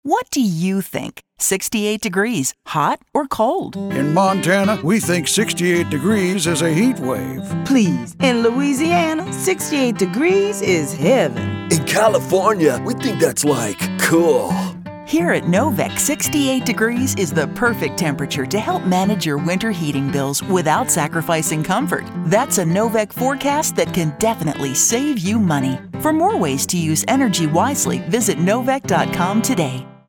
What do you think? 68 degrees, hot or cold? In Montana, we think 68 degrees is a heat wave. Please, in Louisiana, 68 degrees is heaven. In California, we think that's like cool. Here at Novec, 68 degrees is the perfect temperature to help manage your winter heating bills without sacrificing comfort. That's a Novec forecast that can definitely save you money. For more ways to use energy wisely, visit Novec.com today.